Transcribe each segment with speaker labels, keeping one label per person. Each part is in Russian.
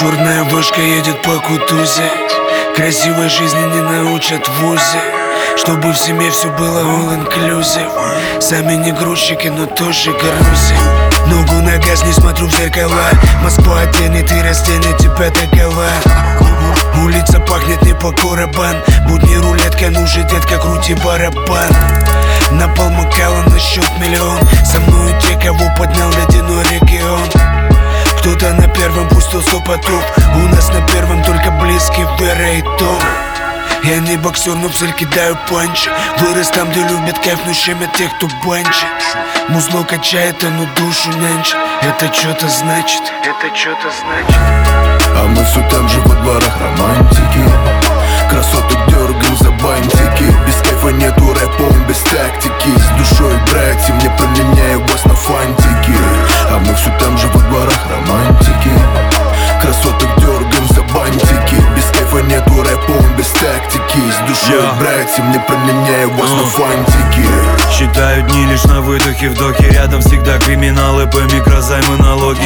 Speaker 1: Черная вышка едет по Кутузе. Красивой жизни не научат в вузе. Чтобы в семье все было all-inclusive. Сами не грузчики, но тоже грузим. Ногу на газ, не смотрю в зеркала. Москва оденет и разденет тебя догола. Улица пахнет не по Корабан. Будни рулетка, ну же, детка, крути барабан. На пол Макала на счет миллион. Со мною те, кого поднял ледяной регион. Кто-то на первом пустил 100 потов. У нас на первом только близкий Вера и Том. Я не боксер, но в цель кидаю панчи. Вырос там, где любят кайф, но щемят тех, кто банчит. Музло качает, оно душу нянчит. Это что-то значит, это что-то значит.
Speaker 2: А мы все там же во дворах романтики. Красоток дергаем за бантики. Без кайфа нету рэпа, он без тактики. С душой братья, мне променяю вас на фантики. А мы все там же во дворах романтики. Красоток дергаем за бантики. Без кайфа нету рэпа, он без тактики. С душой братья, мне променяю вас на фантики.
Speaker 3: Считаю дни лишь на выдохе, вдохе. Рядом всегда криминалы, по микрозаймы, налоги.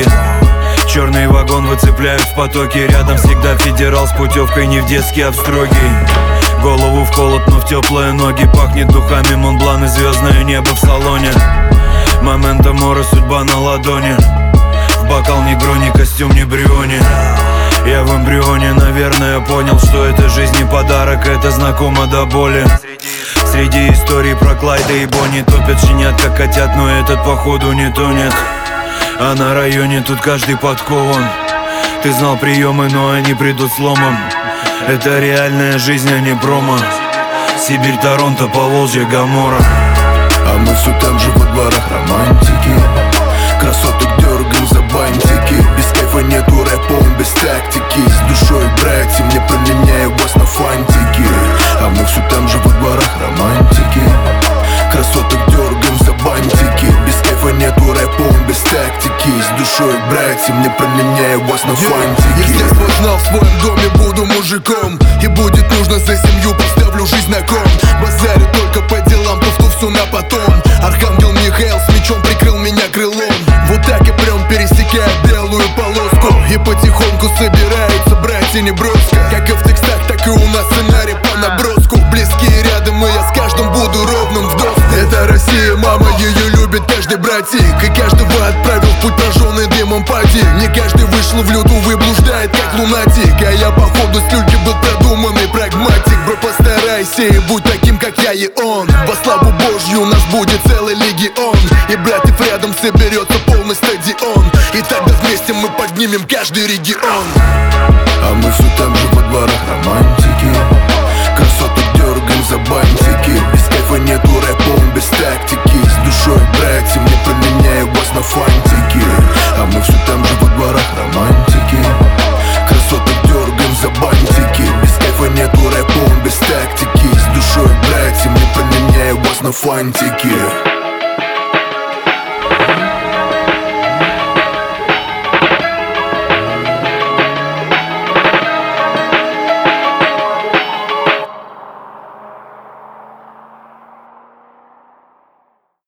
Speaker 3: Черный вагон выцепляют в потоке. Рядом всегда федерал с путевкой, не в детский, а в строгий. Голову в холод, но в теплые ноги. Пахнет духами Монблан и звездное небо в салоне. Момента мора, судьба на ладони. В бокал негрони, костюм не бриони. Я в эмбрионе, наверное, понял, что это жизнь не подарок, это знакомо до боли. Среди историй про Клайда и Бонни топят щенят, как котят, но этот походу не тонет. А на районе тут каждый подкован. Ты знал приемы, но они придут сломом. Это реальная жизнь, а не промо. Сибирь, Торонто, Поволжье, Гоморра.
Speaker 2: А мы все там же во дворах романтики. Красоток дергаем за бантики. Без кайфа нету рэпа, он без тактики. С душой братья, мне променяю вас на фантики. А мы все там же во дворах романтики. Красоток дергаем за бантики. Без кайфа нету рэпа, он без тактики. С душой братья, мне променяю вас на фантики.
Speaker 4: Я с детства знал, в своем доме буду мужиком. И будет нужно за семью, поставлю жизнь на кон. Базарю только по делам, туфту все на потом. Архангел Михаил с мечом прикрыл меня крылом. Вот так и прям пересекая белую полоску. И потихоньку собираются братья Неброска. Как и в текстах, так и у нас сценарий по наброску. Близкие рядом, и я с каждым буду ровным в доску. Это Россия, мама, ее любит каждый братик. И каждого отправил в путь, прожженный дымом пати. Не каждый вышел в люту, выблуждает как лунатик. А я походу с люльки был продуманный прагматик. Бро, постарайся и будь таким, как я и он. Во славу Божью нас будет целый легион. И братьев рядом соберется полный стадион. И тогда вместе мы поднимем каждый регион.
Speaker 2: А мы все там же во дворах романтики. Красоток дергаем за бантики. Без кайфа нету рэпа, он без тактики. С душой братья, мне променяю вас на фантики. А мы все там же во дворах романтики. Красоток дергаем за бантики. Без кайфа нету рэпа, он без тактики. С душой братья, мне променяю вас на фантики.